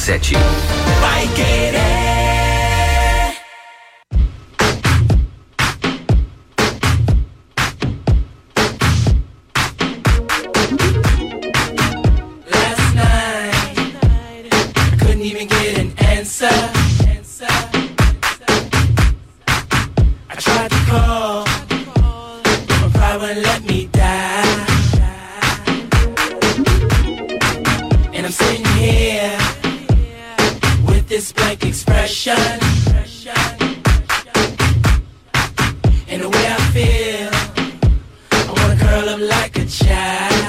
101,7. Vai Querer. Last night I couldn't even get an answer. I tried to call, but my pride wouldn't let me die. And I'm sitting here with this blank expression, and the way I feel, I wanna curl up like a child.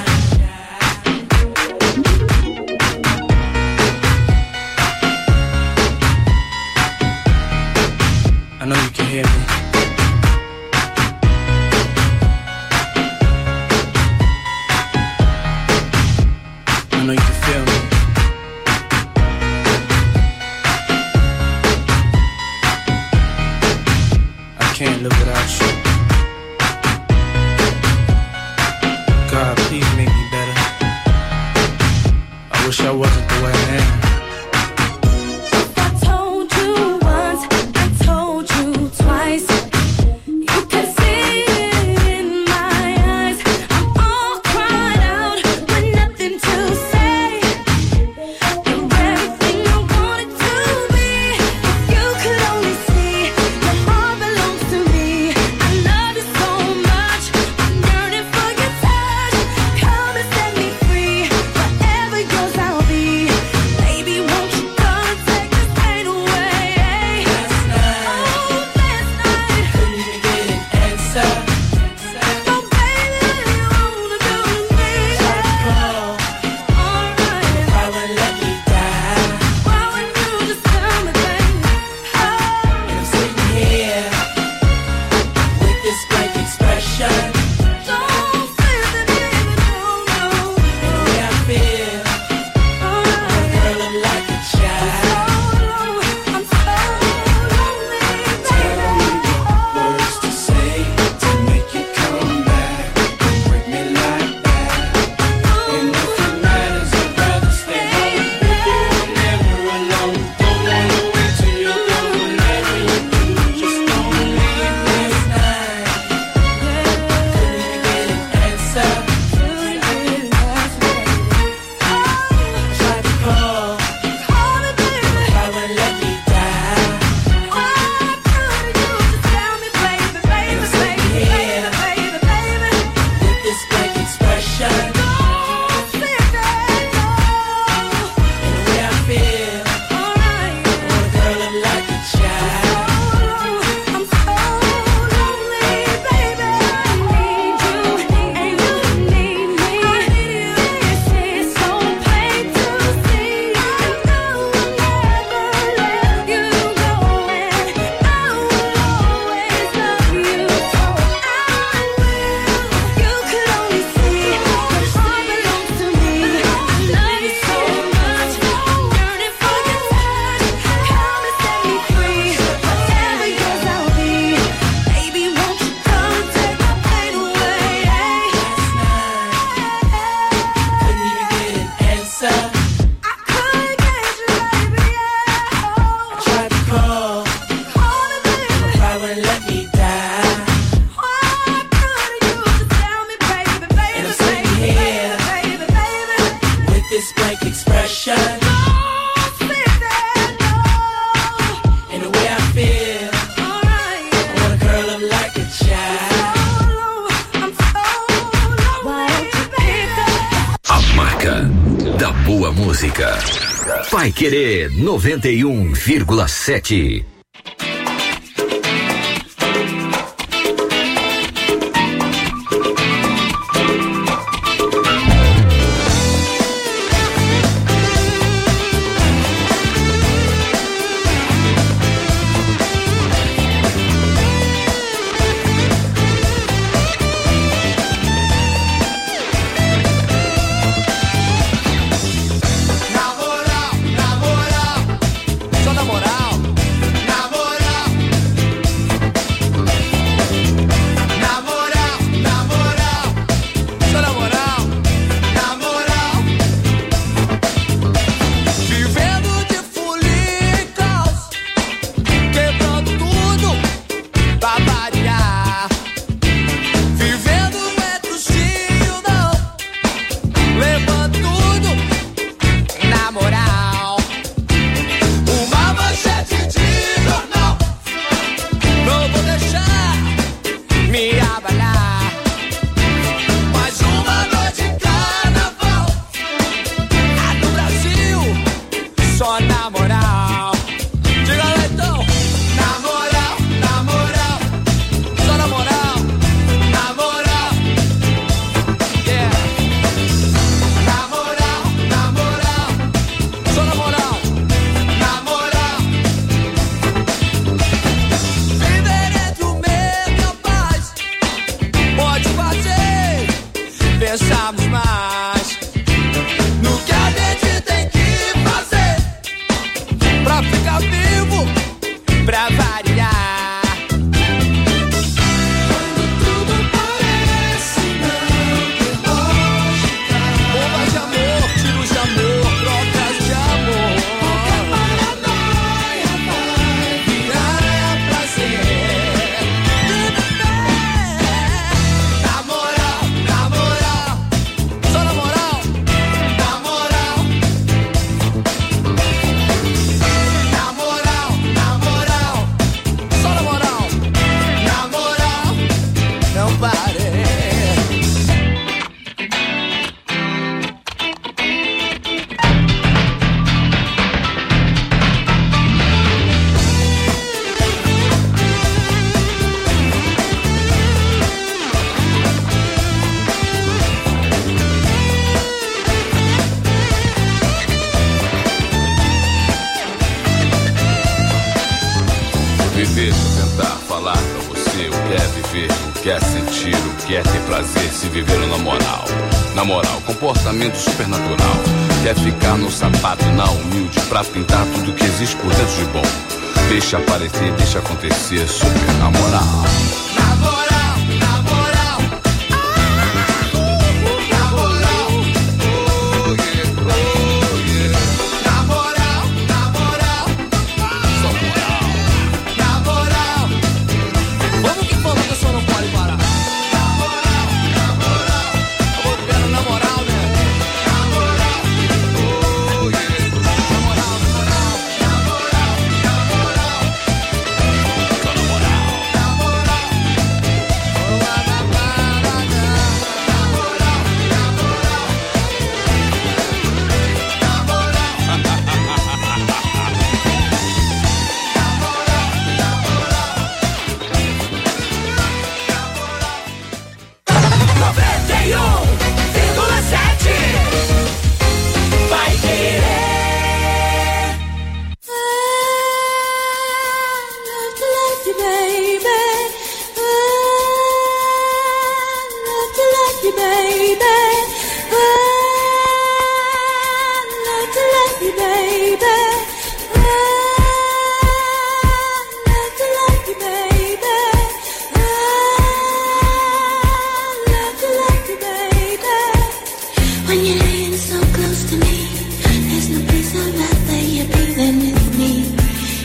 I know you can hear me. I know you can feel me. I can't live without you. God, please make me better. I wish I wasn't the way I am. Vai Querer 91,7. Na moral, Deixa eu tentar falar pra você o que é viver, o que é sentir, o que é ter prazer se viver na moral. Na moral, comportamento supernatural. Quer ficar no sapato, na humilde, pra pintar tudo que existe por dentro de bom. Deixa aparecer, deixa acontecer, super na moral. Na moral, na moral. Na moral. Oh yeah, oh yeah. Na moral, na moral. Só moral. Na moral. Vamos que falou que o senhor não pode parar. Na moral, na moral. Vamos vivendo na moral, né? Na moral. Oh yeah. Na moral, na moral. Na moral, na moral. Só na moral. Na moral. Oh, na moral, na moral. Na moral. Vai querer. When you're laying so close to me, there's no place I'd rather you be than with me.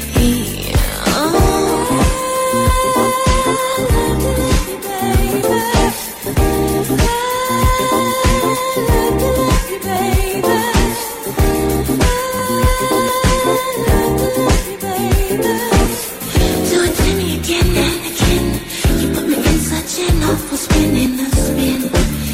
So it's me again and again. You put me in such an awful spin in a spin.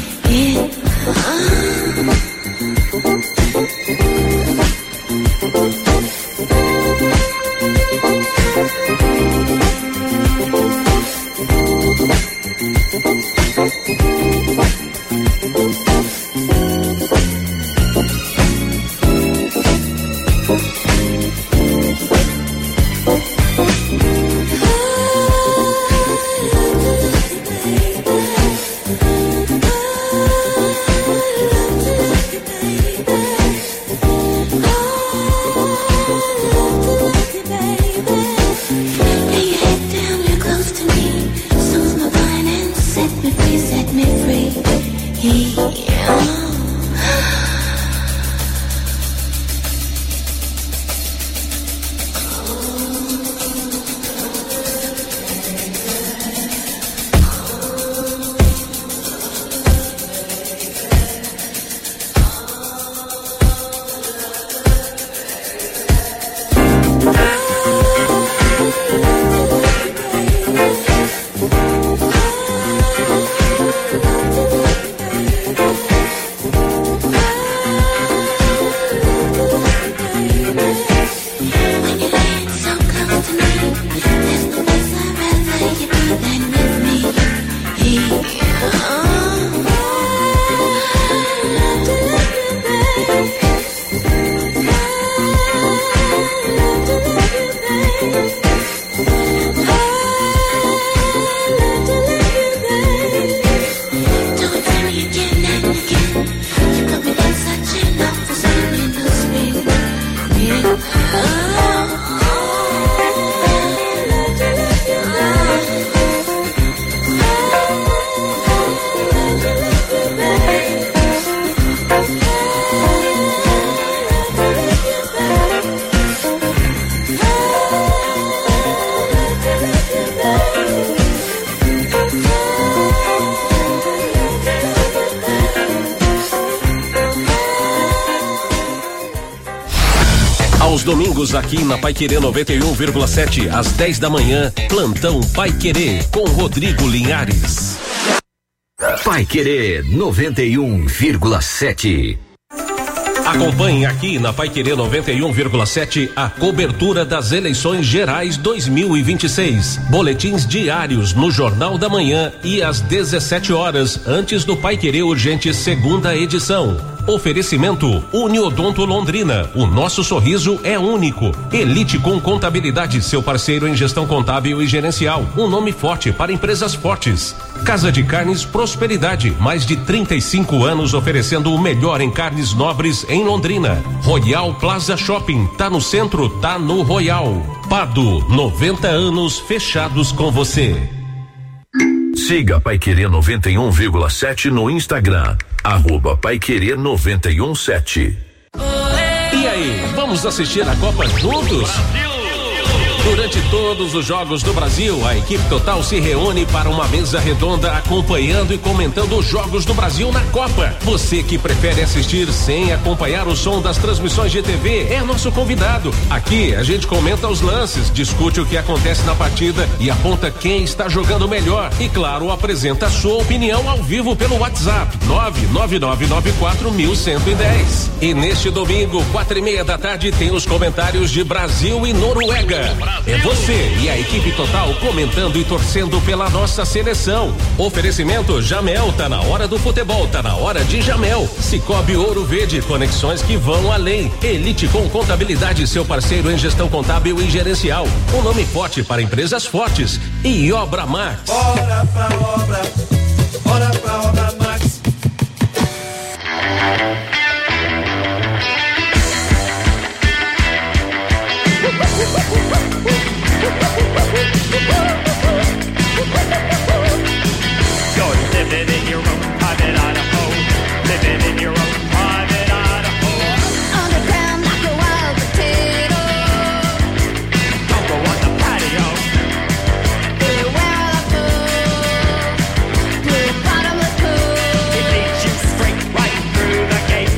Aos domingos aqui na Paiquerê 91,7 às 10 da manhã, plantão Paiquerê com Rodrigo Linhares. Paiquerê 91,7. Acompanhe aqui na Paiquerê 91,7 a cobertura das eleições gerais 2026. Boletins diários no Jornal da Manhã e às 17 horas, antes do Paiquerê Urgente segunda edição. Oferecimento Uniodonto Londrina. O nosso sorriso é único. Elite com Contabilidade, seu parceiro em gestão contábil e gerencial. Um nome forte para empresas fortes. Casa de Carnes Prosperidade. Mais de 35 anos oferecendo o melhor em carnes nobres em Londrina. Royal Plaza Shopping. Tá no centro, tá no Royal. Pado, 90 anos fechados com você. Siga Paiquerê 91,7 no Instagram. @Paiquerê917. E aí, vamos assistir a Copa juntos? Durante todos os jogos do Brasil, a equipe total se reúne para uma mesa redonda acompanhando e comentando os jogos do Brasil na Copa. Você que prefere assistir sem acompanhar o som das transmissões de TV é nosso convidado. Aqui a gente comenta os lances, discute o que acontece na partida e aponta quem está jogando melhor. E claro, apresenta a sua opinião ao vivo pelo WhatsApp 999941110. E neste domingo, 4:30 da tarde, tem os comentários de Brasil e Noruega. É você e a equipe total comentando e torcendo pela nossa seleção. Oferecimento Jamel, tá na hora do futebol, tá na hora de Jamel. Cicobi Ouro Verde, conexões que vão além. Elite com Contabilidade, seu parceiro em gestão contábil e gerencial. Um nome forte para empresas fortes. E Obra Max. Bora pra obra Max. You're living in your own private Idaho, living in your own private Idaho. On the ground like a wild potato. Don't go on the patio. Everywhere I go, blue bottomless pool. It leads you straight right through the gate.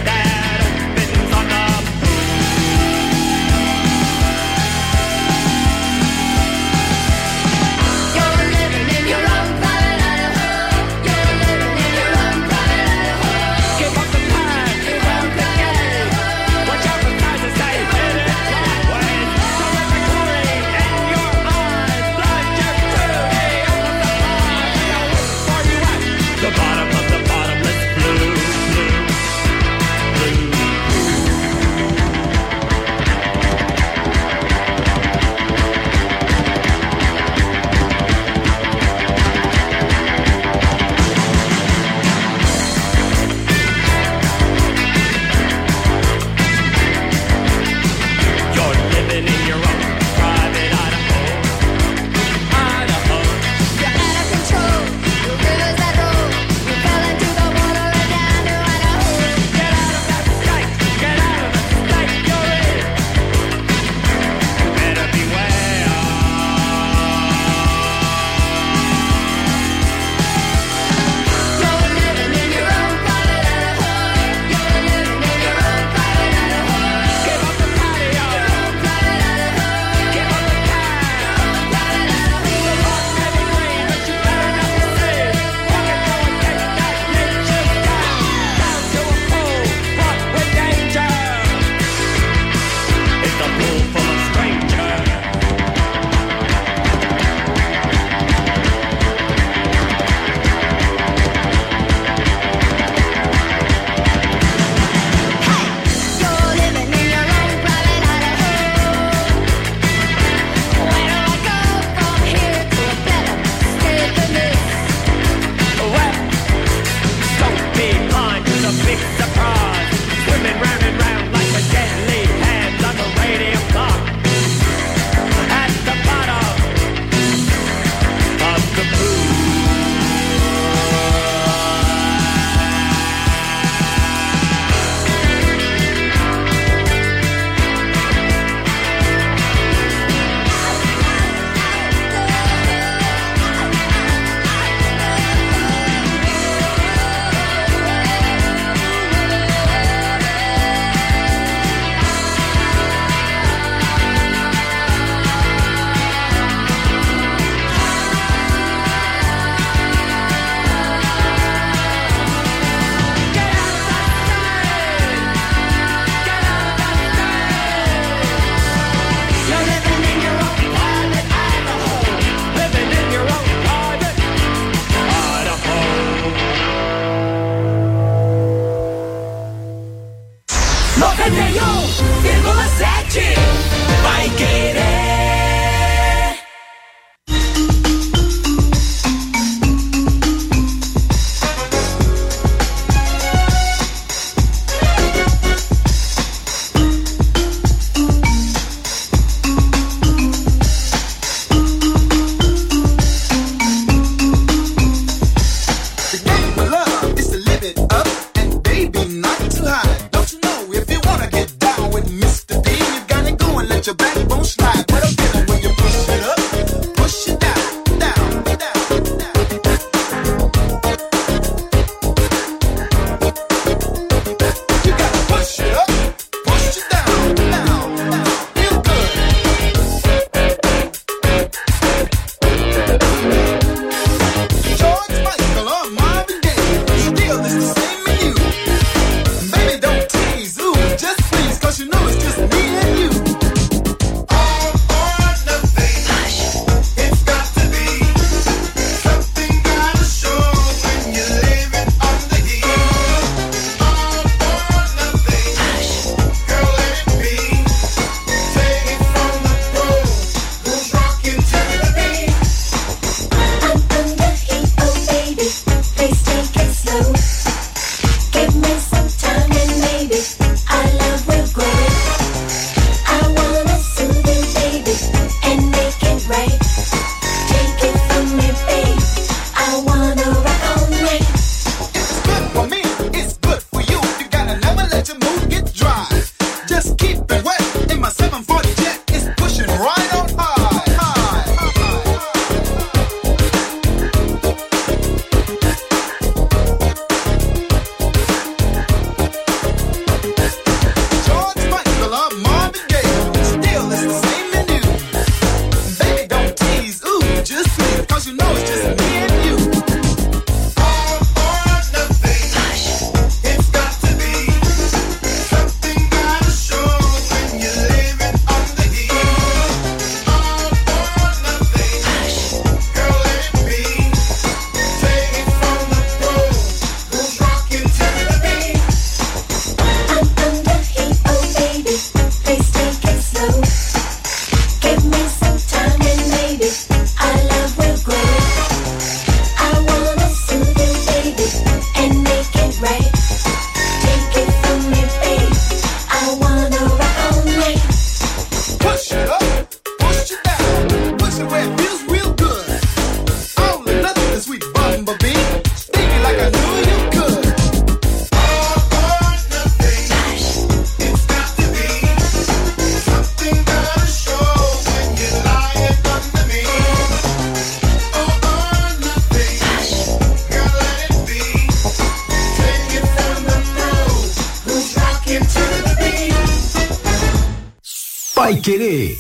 Querer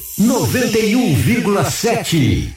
91,7.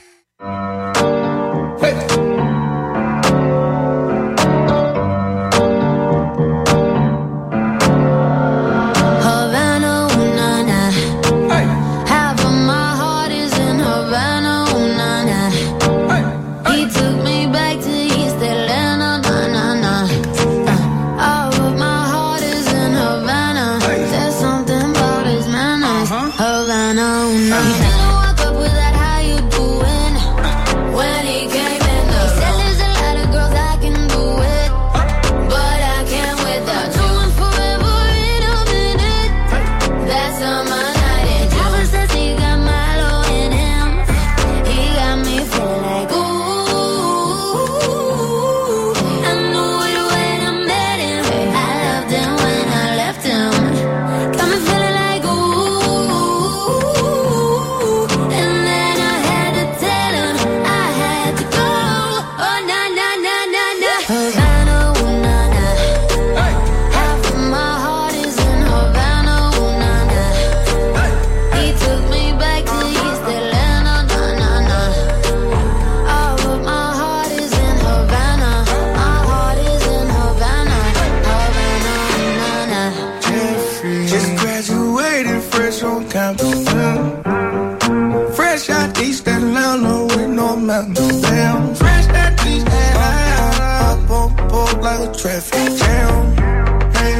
Traffic jam. Hey,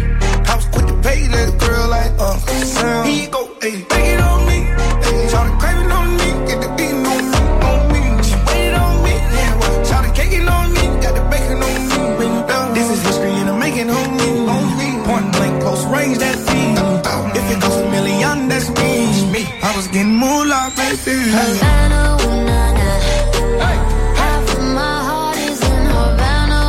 I was quick to pay that girl like Uncle Sam. He go, hey, take it on me. Hey, try to crave it on me. Get the beating on me. She waited on me. Yeah, try to cake it on me. Got the bacon on me. This is history and I'm making on me. Point blank, close range, that's me. If it goes $1 million, that's me. I was getting moolah, baby. Havana, ooh, nah, nah. Half of my heart is in Havana.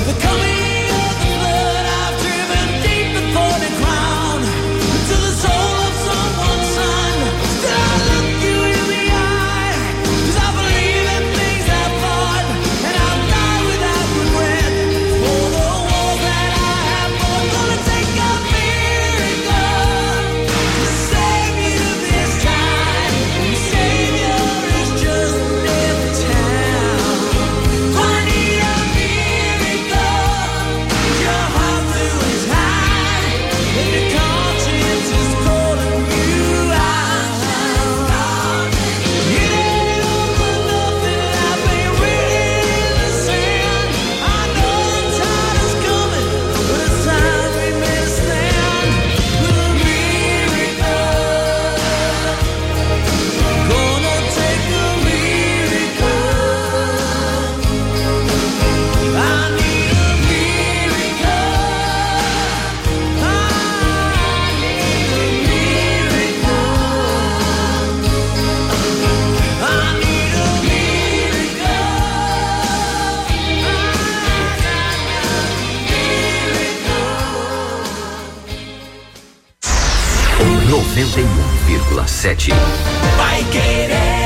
91,7. Vai querer.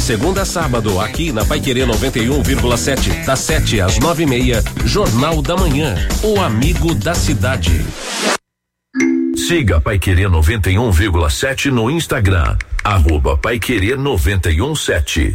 segunda a sábado, aqui na Paiquerê 91,7, das 7 às 9:30, Jornal da Manhã, o amigo da cidade. Siga Paiquerê 91,7 no Instagram, @Paiquerê 91,7.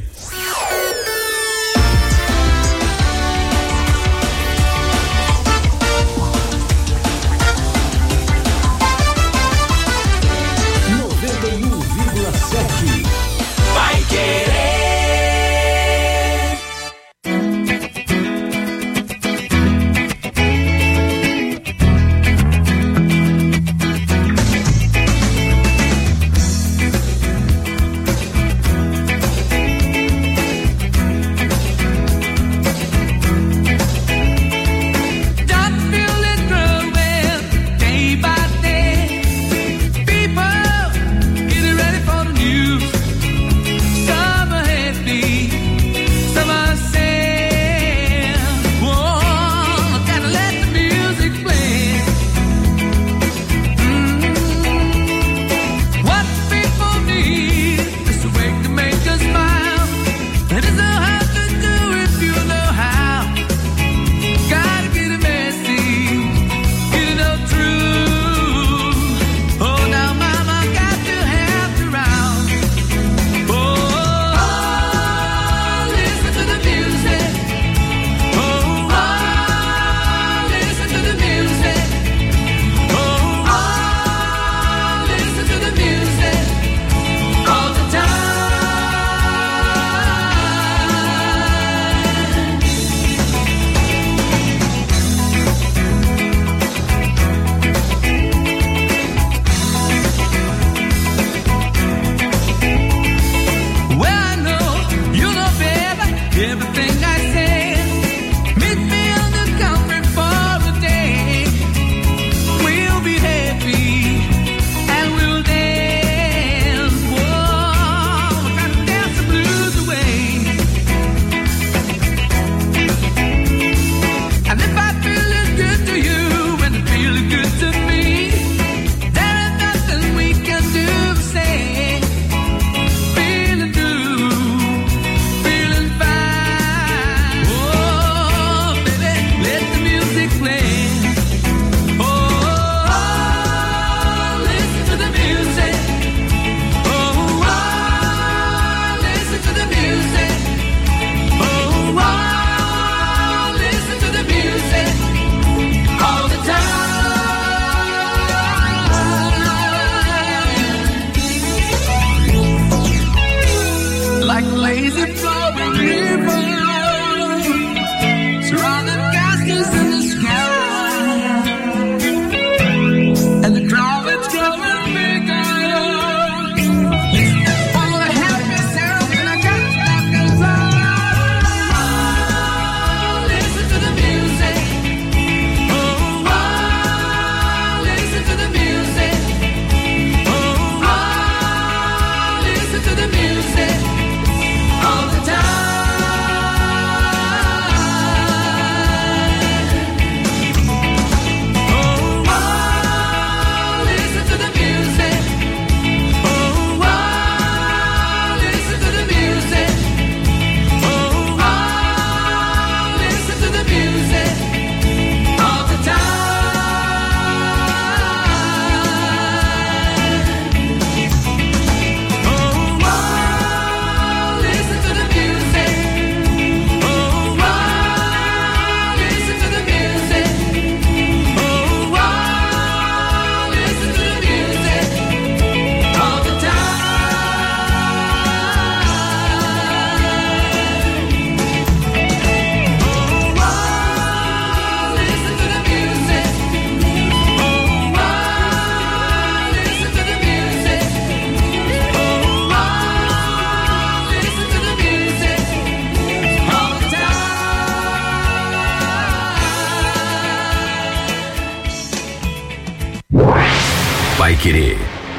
Paiquerê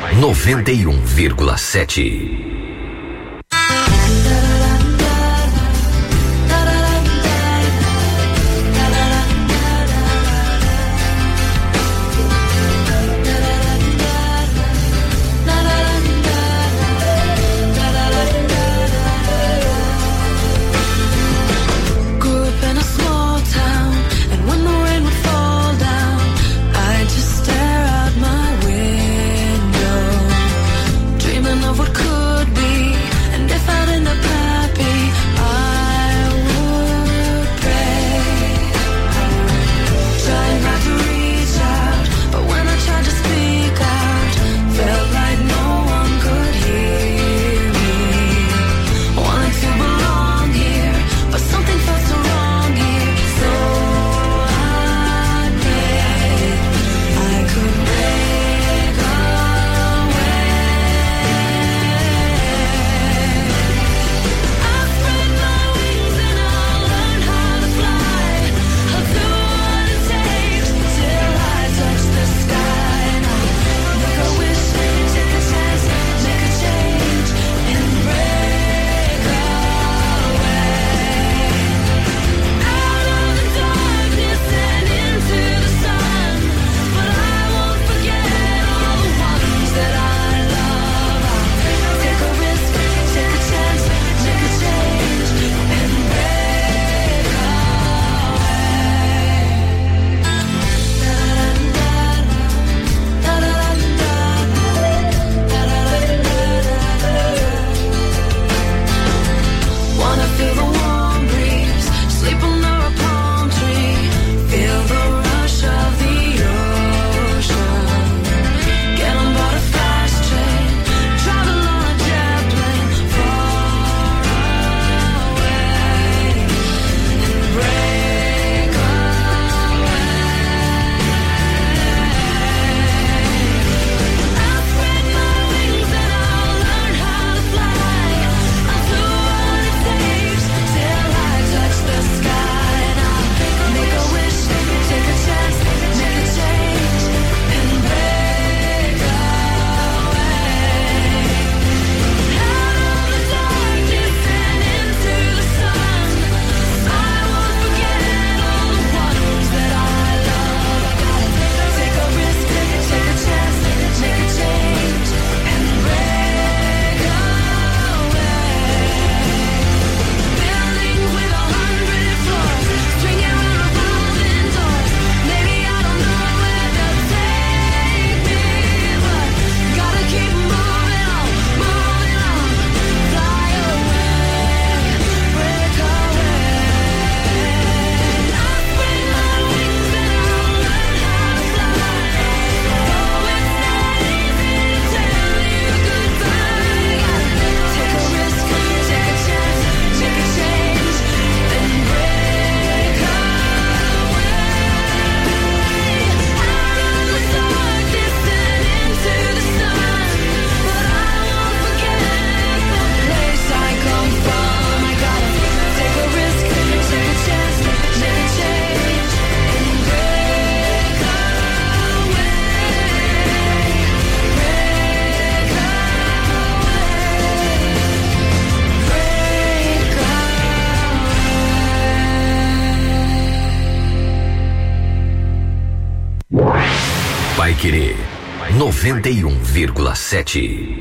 91,7. Paiquerê 91,7.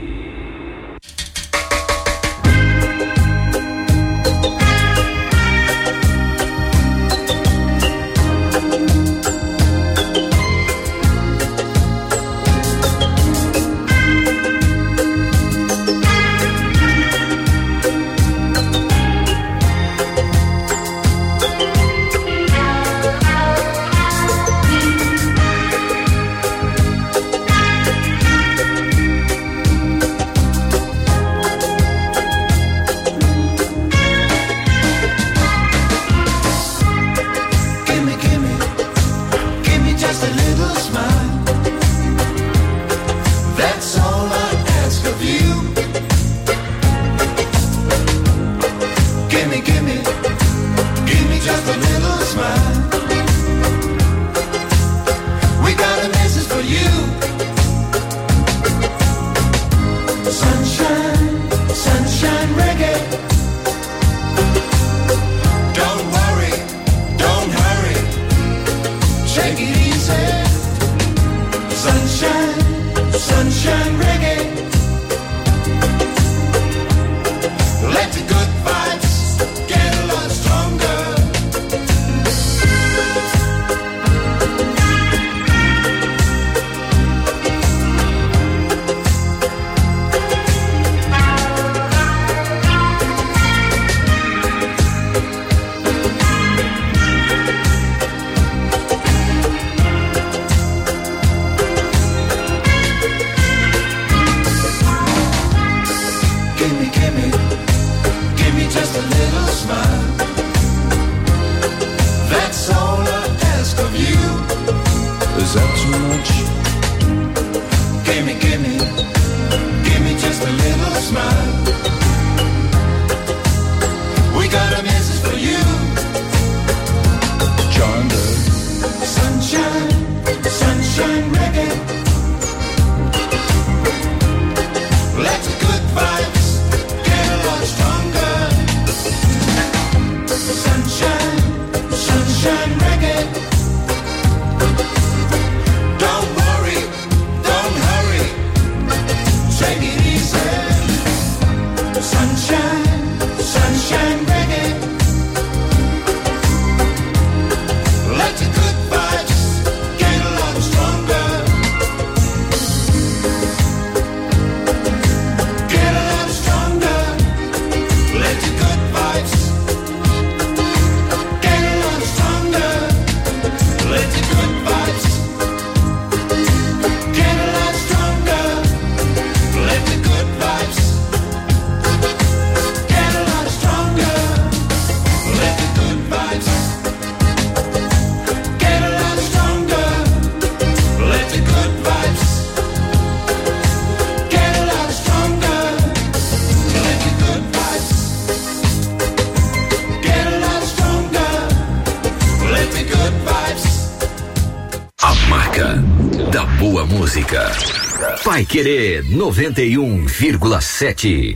Paiquerê 91,7.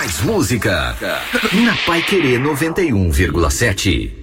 mais música. Na Paiquerê 91,7.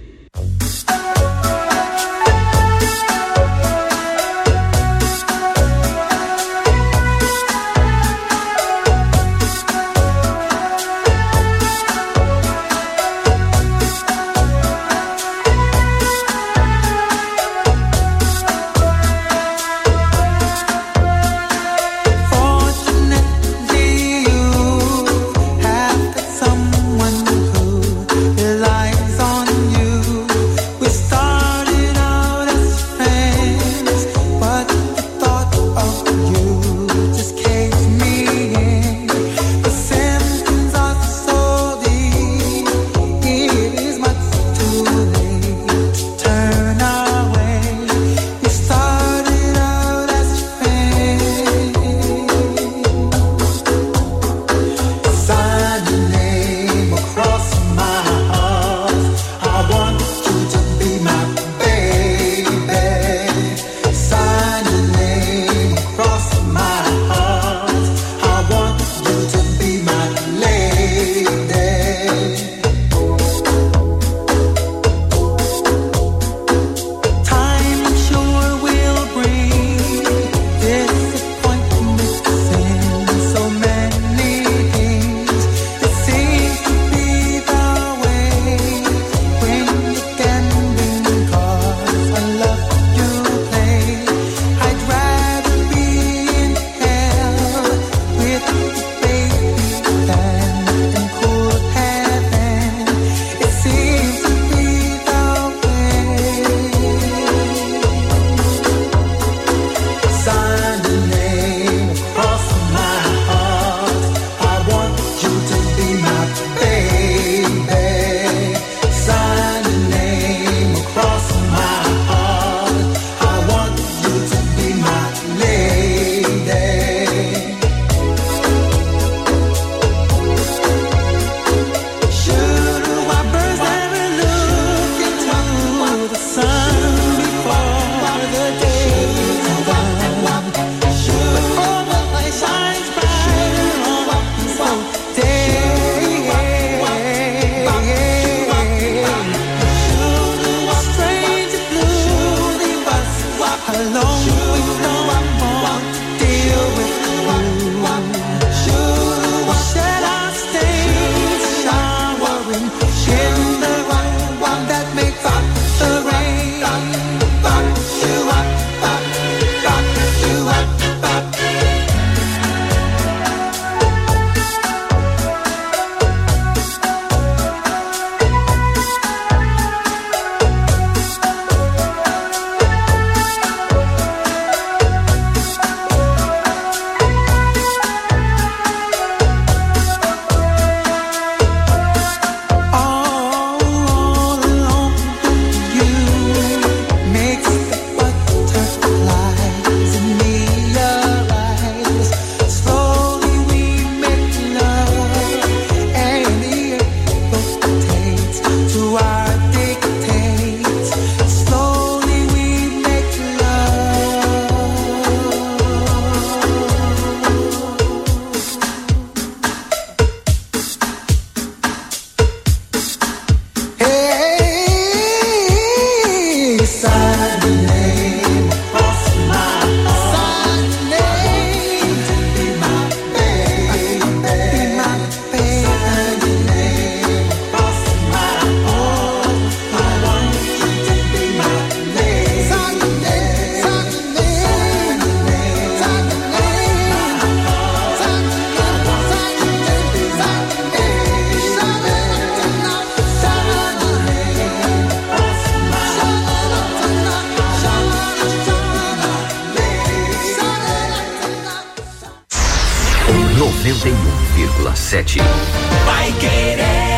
Vai Querer.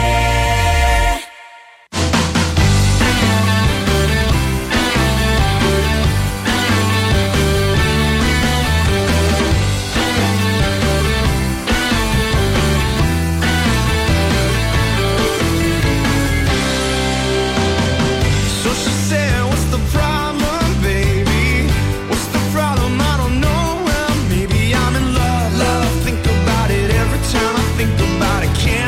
Think about it every time I think about it. Can't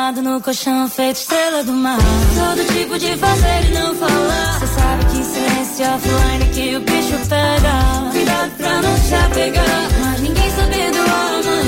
deitado no colchão, feito estrela do mar. Todo tipo de fazer e não falar. Cê sabe que silêncio offline que o bicho pega. Cuidado pra não te apegar, mas ninguém sabe do amor.